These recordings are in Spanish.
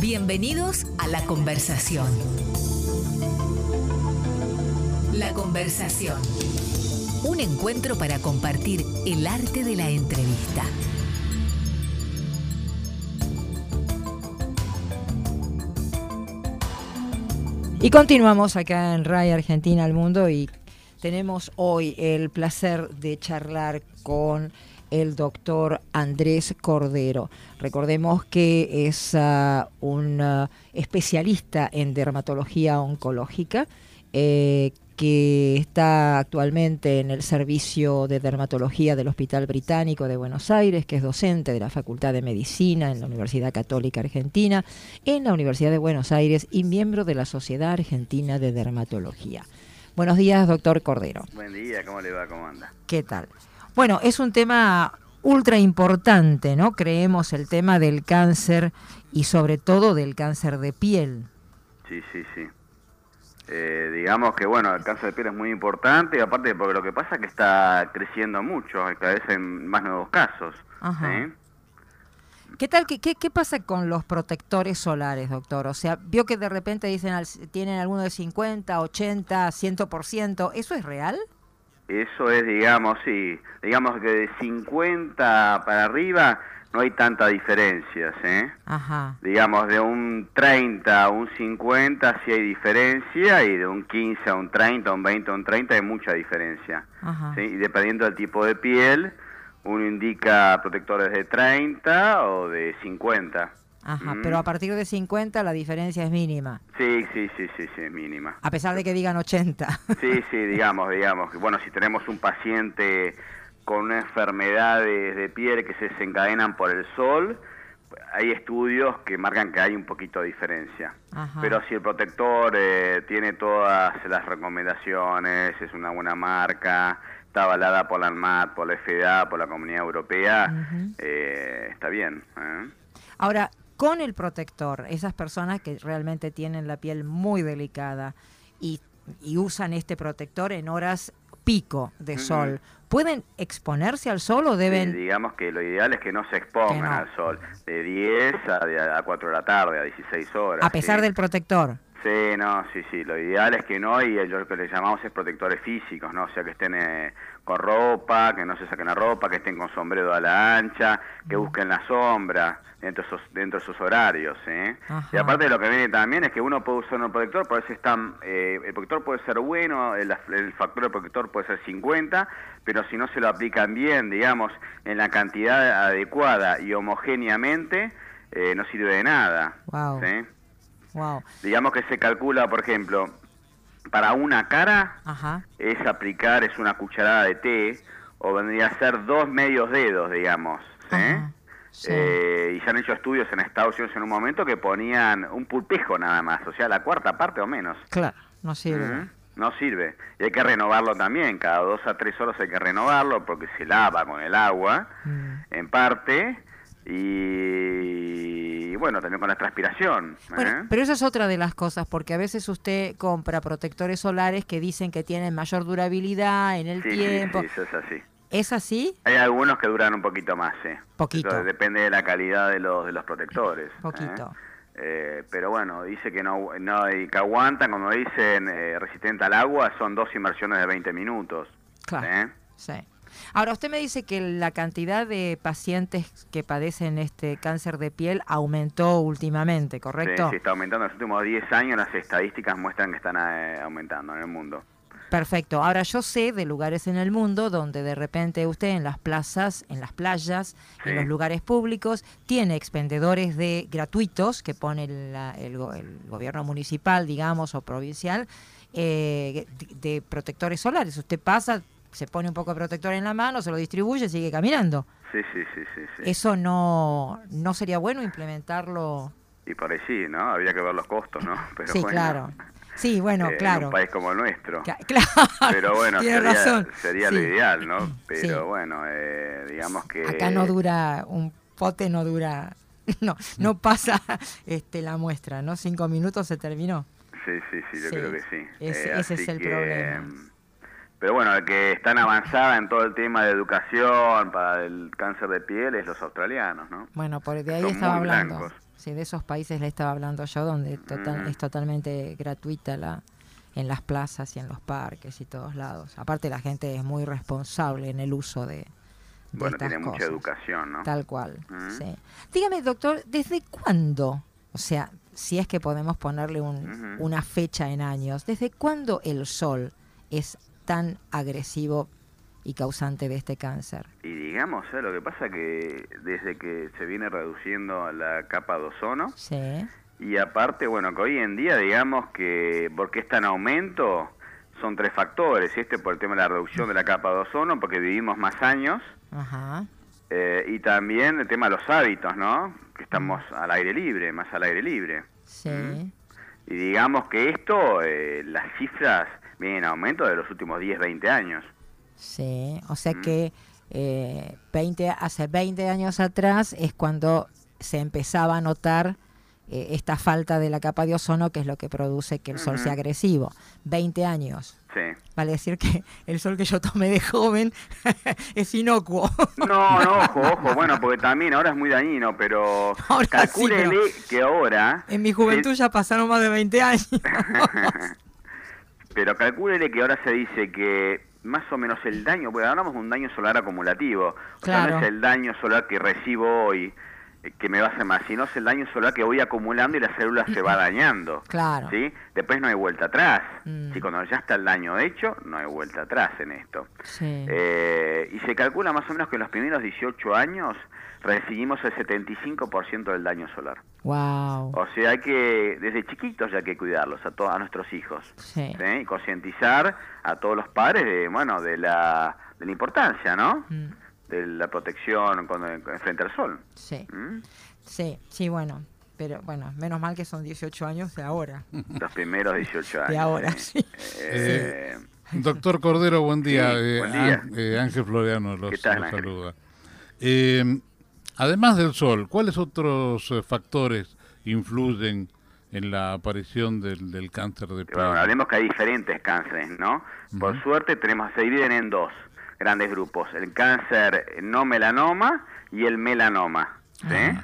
Bienvenidos a La Conversación. La Conversación. Un encuentro para compartir el arte de la entrevista. Y continuamos acá en RAI Argentina al Mundo y tenemos hoy el placer de charlar con el doctor Andrés Cordero. Recordemos que es un especialista en dermatología oncológica que está actualmente en el servicio de dermatología del Hospital Británico de Buenos Aires, que es docente de la Facultad de Medicina en la Universidad Católica Argentina, en la Universidad de Buenos Aires y miembro de la Sociedad Argentina de Dermatología. Buenos días, doctor Cordero. Buen día, ¿cómo le va? ¿Cómo anda? ¿Qué tal? Bueno, es un tema ultra importante, ¿no? Creemos el tema del cáncer y sobre todo del cáncer de piel. Sí. Digamos que, bueno, el cáncer de piel es muy importante, y aparte porque lo que pasa es que está creciendo mucho, cada vez hay más nuevos casos. Ajá. ¿Sí? ¿Qué tal? ¿Qué pasa con los protectores solares, doctor? O sea, vio que de repente dicen tienen alguno de 50, 80, 100%. ¿Eso es real? Eso es, digamos, sí. Digamos que de 50 para arriba no hay tanta diferencia, ¿sí? Ajá. Digamos, de un 30 a un 50 sí hay diferencia, y de un 15 a un 30, a un 20 a un 30 hay mucha diferencia. Ajá. ¿Sí? Y dependiendo del tipo de piel, uno indica protectores de 30 o de 50. Ajá, pero a partir de 50 la diferencia es mínima. Sí, mínima. A pesar de que digan 80. Sí, digamos que, bueno, si tenemos un paciente con una enfermedad de piel que se desencadenan por el sol, hay estudios que marcan que hay un poquito de diferencia. Ajá. Pero si el protector tiene todas las recomendaciones, es una buena marca, está avalada por la ANMAT, por la FDA, por la Comunidad Europea, está bien. Ahora, con el protector, esas personas que realmente tienen la piel muy delicada y usan este protector en horas pico de sol, ¿pueden exponerse al sol o deben...? Sí, digamos que lo ideal es que no se expongan al sol, de 10 a 4 de la tarde, a 16 horas. A pesar del protector. Sí, lo ideal es que no, y lo que le llamamos es protectores físicos, ¿no? O sea, que estén con ropa, que no se saquen la ropa, que estén con sombrero a la ancha, que busquen la sombra dentro de esos horarios, ¿eh? Y aparte lo que viene también es que uno puede usar un protector, por eso el protector puede ser bueno, el factor del protector puede ser 50, pero si no se lo aplican bien, digamos, en la cantidad adecuada y homogéneamente, no sirve de nada. Wow. ¿Sí? Wow. Digamos que se calcula, por ejemplo, para una cara, es una cucharada de té, o vendría a ser 2 medios dedos, digamos, ¿sí? Sí. Y se han hecho estudios en Estados Unidos en un momento que ponían un pulpejo nada más, o sea, la cuarta parte o menos. Claro, no sirve. No sirve. Y hay que renovarlo también, cada 2 a 3 horas hay que renovarlo, porque se lava con el agua, en parte, y bueno, también con la transpiración. Bueno, pero esa es otra de las cosas, porque a veces usted compra protectores solares que dicen que tienen mayor durabilidad en el tiempo. Sí, eso es así. ¿Es así? Hay algunos que duran un poquito más, sí. Poquito. Entonces, depende de la calidad de los protectores. Poquito. Pero bueno, dice que no y que aguantan, como dicen, resistente al agua, son 2 inmersiones de 20 minutos. Claro, sí. Ahora, usted me dice que la cantidad de pacientes que padecen este cáncer de piel aumentó últimamente, ¿correcto? Sí, está aumentando. En los últimos 10 años las estadísticas muestran que están aumentando en el mundo. Perfecto. Ahora, yo sé de lugares en el mundo donde de repente usted en las plazas, en las playas, en los lugares públicos, tiene expendedores gratuitos que pone el gobierno municipal, digamos, o provincial, de protectores solares. Usted pasa, se pone un poco de protector en la mano, se lo distribuye, sigue caminando. Sí. ¿Eso no sería bueno implementarlo? Y por ahí sí, ¿no? Habría que ver los costos, ¿no? Pero sí, bueno, claro. Sí, bueno, claro. En un país como el nuestro. Claro. Pero bueno, sería lo ideal, ¿no? Pero bueno, digamos que... Acá no dura, un pote no dura, no pasa la muestra, ¿no? 5 minutos se terminó. Sí, yo creo que sí. Ese es el problema. Pero bueno, el que están avanzada en todo el tema de educación para el cáncer de piel es los australianos, ¿no? Bueno, por de ahí son estaba muy hablando. blancos. Sí, de esos países le estaba hablando yo, donde es totalmente gratuita en las plazas y en los parques y todos lados. Aparte la gente es muy responsable en el uso de bueno, estas tiene cosas. Mucha educación, ¿no? Tal cual, sí. Dígame, doctor, ¿desde cuándo, o sea, si es que podemos ponerle una fecha en años, ¿desde cuándo el sol es tan agresivo y causante de este cáncer? Y digamos, lo que pasa que desde que se viene reduciendo la capa de ozono, sí. Y aparte, bueno, que hoy en día, digamos que, porque está en aumento, son 3 factores. Por el tema de la reducción de la capa de ozono, porque vivimos más años. Ajá. Y también el tema de los hábitos, ¿no? Que estamos al aire libre, más al aire libre. Sí. Y digamos que esto, las cifras vienen en aumento de los últimos 10, 20 años. Sí, o sea que hace 20 años atrás es cuando se empezaba a notar esta falta de la capa de ozono, que es lo que produce que el sol sea agresivo. 20 años. Sí. Vale decir que el sol que yo tomé de joven es inocuo. No, ojo, bueno, porque también ahora es muy dañino, pero ahora calcúlele que ahora... En mi juventud ya pasaron más de 20 años. Pero calcúlele que ahora se dice que más o menos el daño, porque hablamos de un daño solar acumulativo, o sea, no es el daño solar que recibo hoy, que me va a hacer más, sino es el daño solar que voy acumulando y la célula se va dañando. Claro. ¿Sí? Después no hay vuelta atrás. ¿Sí? Cuando ya está el daño hecho, no hay vuelta atrás en esto. Sí. Y se calcula más o menos que en los primeros 18 años recibimos el 75% del daño solar. Wow. O sea, hay que, desde chiquitos ya hay que cuidarlos, a nuestros hijos. Sí. ¿Sí? Y concientizar a todos los padres de la importancia, ¿no? De la protección frente al sol. Sí. Sí, bueno. Pero bueno, menos mal que son 18 años de ahora. Los primeros 18 años. De ahora, sí. Doctor Cordero, buen día. Sí, buen día. Ángel Floriano los Ángel? saluda. Además del sol, ¿cuáles otros factores influyen en la aparición del cáncer de piel? Bueno, hablemos que hay diferentes cánceres, ¿no? Por suerte se dividen en 2 grandes grupos, el cáncer no melanoma y el melanoma, ¿sí?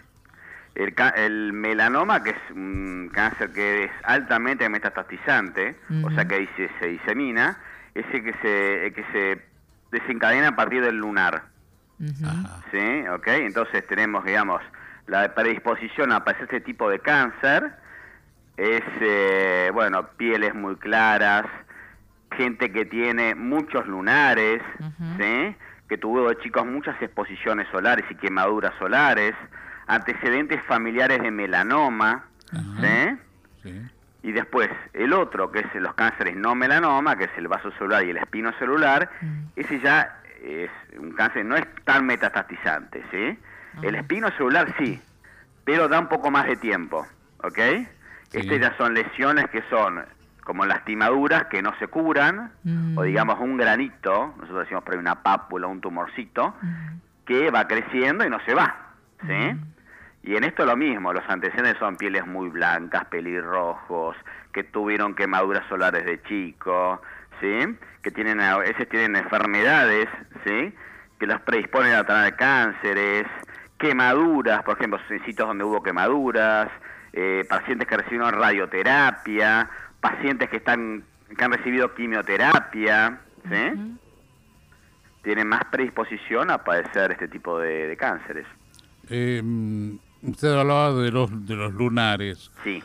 El melanoma, que es un cáncer que es altamente metastatizante, o sea que se disemina, es el que se desencadena a partir del lunar, ¿sí? ¿Ok? Entonces tenemos, digamos, la predisposición a padecer este tipo de cáncer es, pieles muy claras, gente que tiene muchos lunares, ¿sí? Que tuvo de chicos muchas exposiciones solares y quemaduras solares, antecedentes familiares de melanoma, ¿sí? Sí. Y después el otro, que es los cánceres no melanoma, que es el vasocelular y el espinocelular, ese ya es un cáncer, no es tan metastatizante, ¿sí? El espinocelular sí, pero da un poco más de tiempo, ¿ok? Sí. Ya son lesiones que son como lastimaduras que no se curan, o digamos un granito, nosotros decimos por ahí una pápula, un tumorcito, que va creciendo y no se va, ¿sí? Y en esto lo mismo, los antecedentes son pieles muy blancas, pelirrojos, que tuvieron quemaduras solares de chico, ¿sí? Que a veces tienen enfermedades, ¿sí? Que los predisponen a tener cánceres, quemaduras, por ejemplo, en sitios donde hubo quemaduras, pacientes que recibieron radioterapia, pacientes que han recibido quimioterapia, ¿sí? Tienen más predisposición a padecer este tipo de cánceres. Usted hablaba de los lunares. Sí.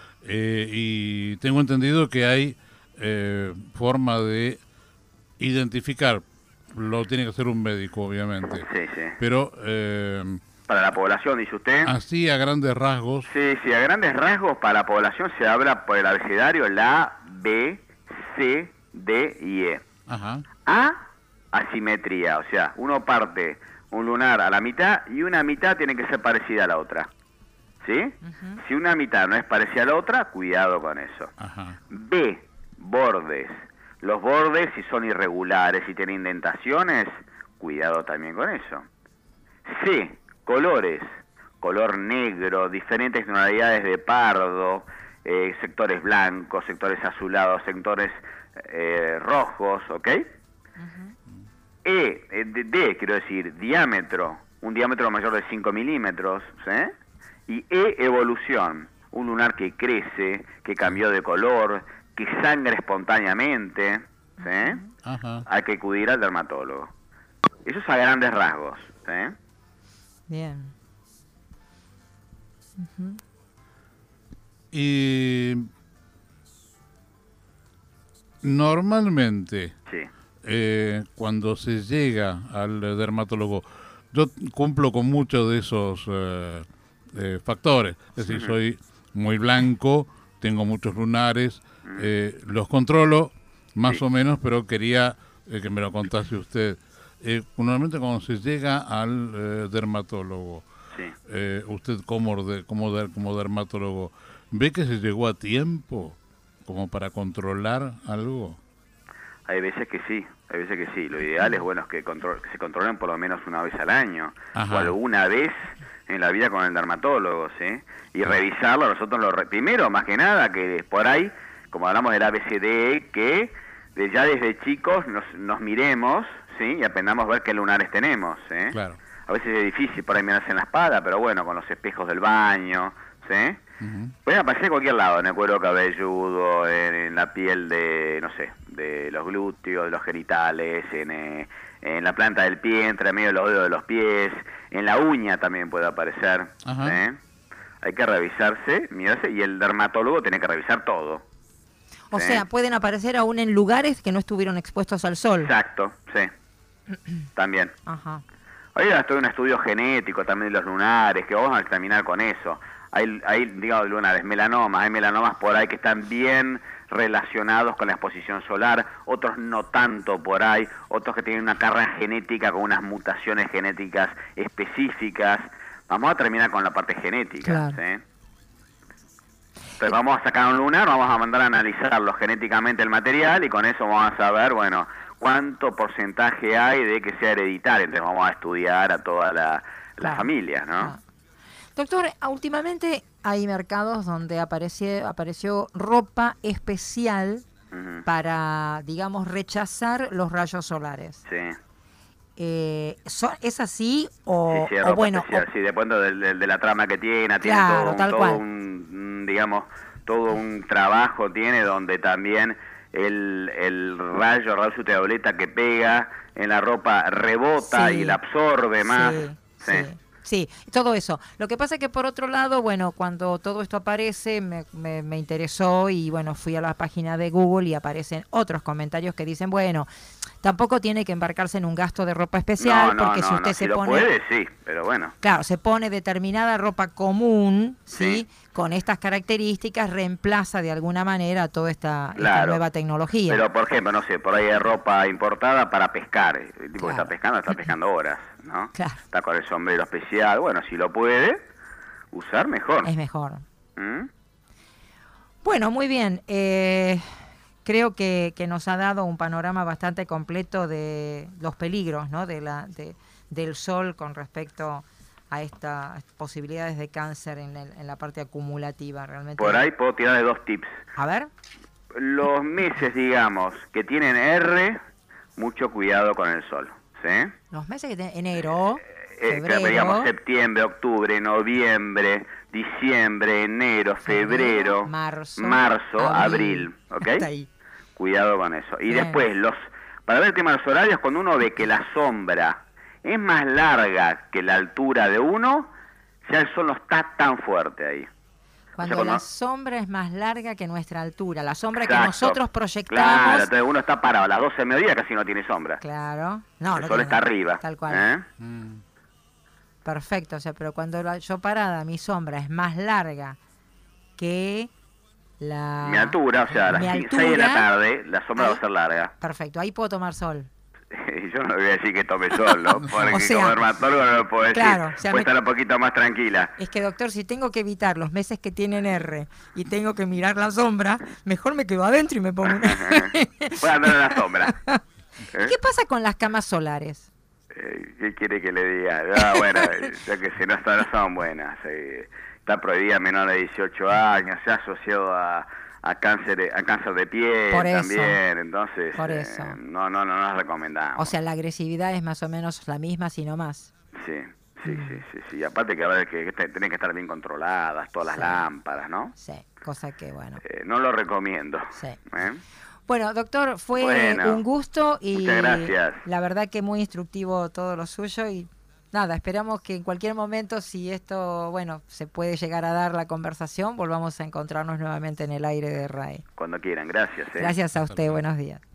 Y tengo entendido que hay forma de identificar. Lo tiene que hacer un médico, obviamente. Sí, sí. Pero para la población, dice usted. Así a grandes rasgos. Sí, a grandes rasgos para la población se habla por el abecedario la A, B, C, D y E. Ajá. A, asimetría, o sea, uno parte un lunar a la mitad y una mitad tiene que ser parecida a la otra, ¿sí? Si una mitad no es parecida a la otra, cuidado con eso. Ajá. B, bordes. Los bordes, si son irregulares, si tienen indentaciones, cuidado también con eso. C, colores. Color negro, diferentes tonalidades de pardo, sectores blancos, sectores azulados, sectores rojos, ¿ok? D, quiero decir, diámetro, un diámetro mayor de 5 milímetros, ¿sí? Y E, evolución, un lunar que crece, que cambió de color, que sangra espontáneamente, ¿sí? Ajá. Hay que acudir al dermatólogo. Eso es a grandes rasgos, ¿sí? Bien. Ujú. Y normalmente, Sí. cuando se llega al dermatólogo, yo cumplo con muchos de esos factores. Es decir, soy muy blanco, tengo muchos lunares, los controlo más Sí. o menos, pero quería que me lo contase usted. Normalmente cuando se llega al dermatólogo, Sí. usted como dermatólogo, ¿ve que se llegó a tiempo como para controlar algo? Hay veces que sí, hay veces que sí. Lo ideal es, bueno, es que se controlen por lo menos una vez al año, Ajá. o alguna vez en la vida con el dermatólogo, ¿sí? Y revisarlo, nosotros primero, más que nada, que por ahí, como hablamos del ABCDE, que ya desde chicos nos miremos, ¿sí? Y aprendamos a ver qué lunares tenemos, ¿sí? Claro. A veces es difícil por ahí mirarse en la espalda, pero bueno, con los espejos del baño, ¿sí? Ujú. Pueden aparecer en cualquier lado, en el cuero cabelludo, en la piel de, no sé, de los glúteos, de los genitales, en la planta del pie, entre medio de los dedos de los pies, en la uña también puede aparecer. Ajá. ¿Sí? Hay que revisarse, mirarse, y el dermatólogo tiene que revisar todo. O Sí. sea, pueden aparecer aún en lugares que no estuvieron expuestos al sol. Exacto, sí. También. Ajá. Hoy estoy en un estudio genético también de los lunares, que vamos a examinar con eso. Hay digamos, lunares, melanomas, hay melanomas por ahí que están bien relacionados con la exposición solar, otros no tanto por ahí, otros que tienen una carga genética con unas mutaciones genéticas específicas. Vamos a terminar con la parte genética, Claro. ¿sí? Entonces vamos a sacar un lunar, vamos a mandar a analizarlo genéticamente el material y con eso vamos a saber, bueno, cuánto porcentaje hay de que sea hereditario. Entonces vamos a estudiar a toda la Claro. familia, ¿no? Ah. Doctor, últimamente hay mercados donde apareció ropa especial Ujú. para, digamos, rechazar los rayos solares. Sí. ¿Es así o, Sí, sí, o ropa bueno? especial, sí, depende de la trama que tiene, tiene Claro, todo, un, tal todo cual. un, digamos, todo un trabajo tiene donde también el rayo ultravioleta que pega en la ropa rebota Sí. y la absorbe más. Sí, todo eso. Lo que pasa es que por otro lado, bueno, cuando todo esto aparece, me interesó y bueno, fui a la página de Google y aparecen otros comentarios que dicen, bueno, tampoco tiene que embarcarse en un gasto de ropa especial, porque si usted se si lo pone... puede, sí, pero bueno. Claro, se pone determinada ropa común, ¿sí? Sí. Con estas características, reemplaza de alguna manera toda esta Claro. nueva tecnología. Pero, por ejemplo, no sé, por ahí hay ropa importada para pescar. El tipo Claro. que está pescando horas, ¿no? Claro. Está con el sombrero especial. Bueno, si lo puede usar, mejor. Es mejor. ¿Mm? Bueno, muy bien. Creo que nos ha dado un panorama bastante completo de los peligros, ¿no? Del sol con respecto a estas posibilidades de cáncer en la parte acumulativa. Realmente. Por ahí puedo tirarle 2 tips. A ver. Los meses, digamos, que tienen R, mucho cuidado con el sol, ¿sí? Los meses que tienen enero, Que febrero, digamos septiembre, octubre, noviembre, diciembre, enero, febrero, marzo, abril, ¿ok? Hasta ahí. Cuidado con eso. Y Bien. después, para ver el tema de los horarios, cuando uno ve que la sombra es más larga que la altura de uno, ya el sol no está tan fuerte ahí. Cuando O sea, la cuando- sombra es más larga que nuestra altura, la sombra que Exacto. nosotros Claro, proyectamos. entonces uno está parado a las 12 de mediodía, casi no tiene sombra. Claro. No, El no sol tiene está nada. arriba. Tal cual. ¿eh? Perfecto, o sea, pero cuando yo parada, mi sombra es más larga que Mi altura, o sea, a las mi 6 de la altura, tarde, la sombra ahí- va a ser larga. Perfecto, ahí puedo tomar sol. Y yo no le voy a decir que tome sol, ¿no? Porque O sea, como dermatólogo no lo puedo decir. claro, o sea, Puede estar un poquito más tranquila. Es que, doctor, si tengo que evitar los meses que tienen R y tengo que mirar la sombra, mejor me quedo adentro y me pongo una... Voy a andar en la sombra. ¿Eh? ¿Qué pasa con las camas solares? ¿Qué quiere que le diga? Bueno, yo que sé, no son buenas. Está prohibida a menor de 18 años, se ha asociado a cáncer de piel Por eso. también, entonces Por eso. no nos recomendamos. O sea, la agresividad es más o menos la misma, si no más. Sí, Sí, sí. Y aparte que, a ver, que tienen que estar bien controladas todas las lámparas, ¿no? Sí, cosa que, bueno. No lo recomiendo. Sí. ¿Eh? Bueno, doctor, fue un gusto y muchas gracias. La verdad que muy instructivo todo lo suyo y nada, esperamos que en cualquier momento, si esto, bueno, se puede llegar a dar la conversación, volvamos a encontrarnos nuevamente en el aire de RAE. Cuando quieran, gracias. Gracias a usted, buenos días.